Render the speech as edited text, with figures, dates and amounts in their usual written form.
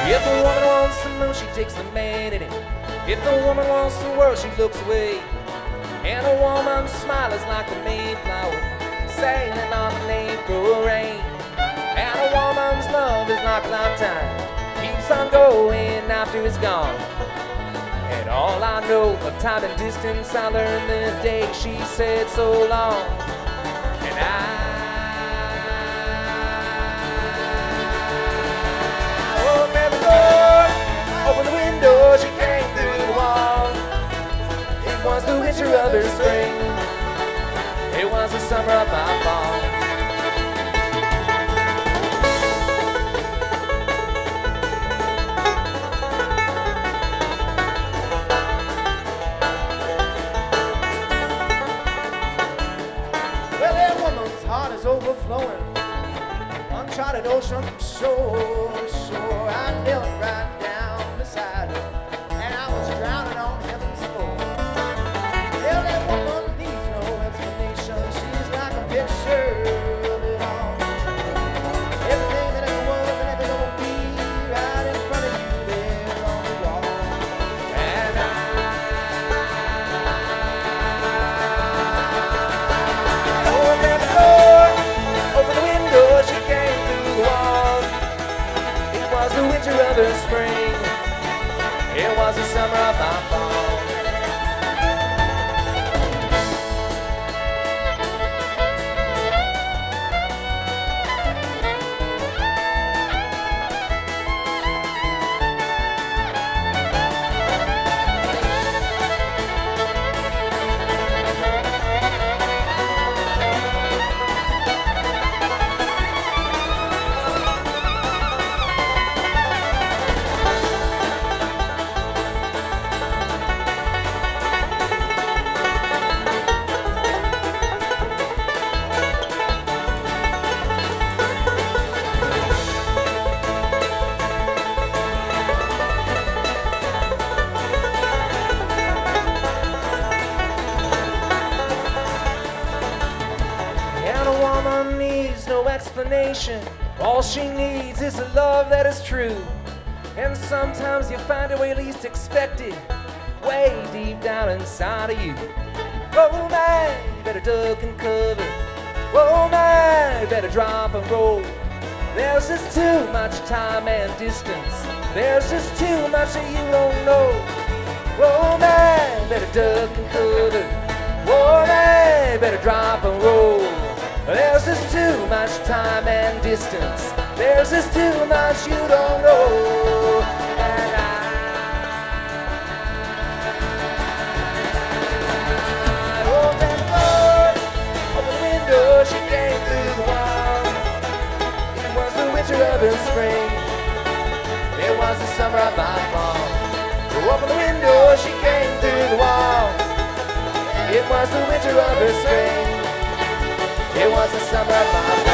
If a woman wants the moon, she takes the man in it. If the woman wants the world, she looks away. And a woman's smile is like the Mayflower sailing on the April rain. And a woman's love is like a lifetime, keeps on going after it's gone. And all I know of time and distance, I learned the day she said so long. And open the door, open the window, she came through the wall. It was the winter of her spring, it was the summer of my fall. Well, that woman's heart is overflowing, uncharted ocean from shore to shore. I knelt right down beside her, and I was drowning on heaven's floor. Well, that woman needs no explanation. She's like a picture of it all. Everything that ever was and ever gonna be, right in front of you there on the wall. And open the door, open the window, she came through the wall. It was the winter of her spring, it was the summer of my fall. And a woman needs no explanation. All she needs is a love that is true. And sometimes you find it where you least expect it, way deep down inside of you. Oh my, you better duck and cover. Oh my, you better drop and roll. There's just too much time and distance. There's just too much that you don't know. Oh my, you better duck and cover. Oh my, you better drop and roll. There's just too much time and distance. There's just too much you don't know. And I opened the door, opened the window, she came through the wall. It was the winter of her spring, it was the summer of my fall. Open the window, she came through the wall. It was the winter of her spring, it was the summer of my fall.